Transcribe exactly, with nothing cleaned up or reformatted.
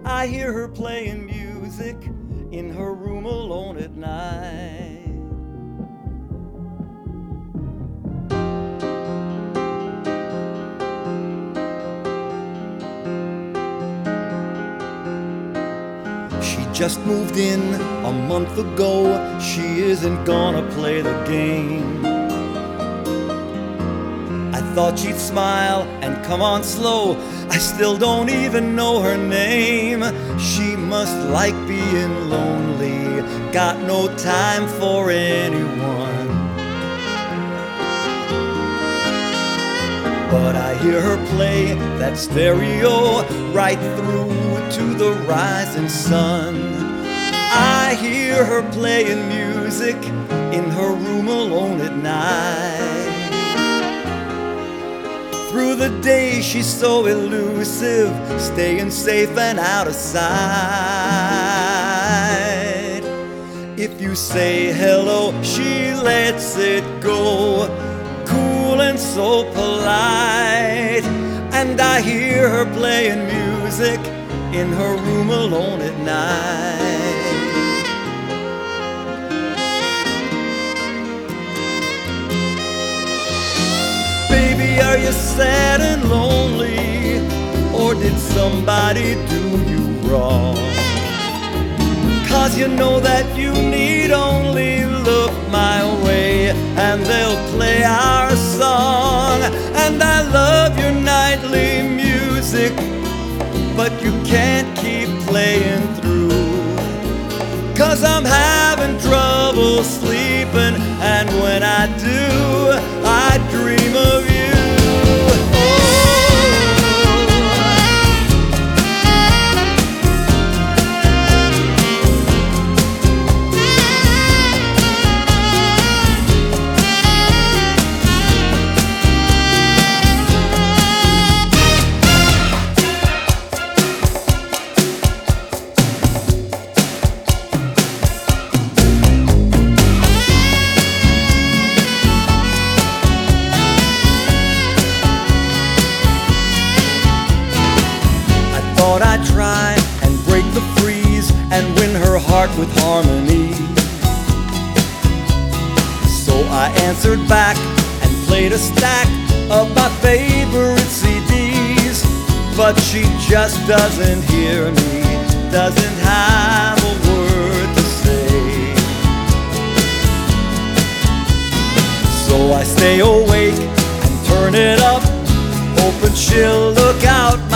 I hear her playing music in her room alone at night. She just moved in a month ago. She isn't gonna play the game. I thought she'd smile and come on slow. I still don't even know her name. She must like being lonely, got no time for anyone. But I hear her play that stereo right through to the rising sun. I hear her playing music in her room alone at night. Through the day she's so elusive, staying safe and out of sight. If you say hello, she lets it go, cool and so polite. And I hear her playing music in her room alone at night. Baby, are you sad and lonely, or did somebody do you wrong? 'Cause you know that you need only look my way, and they'll play our song. And I love your nightly music, but you can't keep playing through. 'Cause I'm having trouble sleeping, and when I do, I dream of you. Thought I'd try and break the freeze and win her heart with harmony. So I answered back and played a stack of my favorite C Ds. But she just doesn't hear me, doesn't have a word to say. So I stay awake and turn it up, hoping she'll look out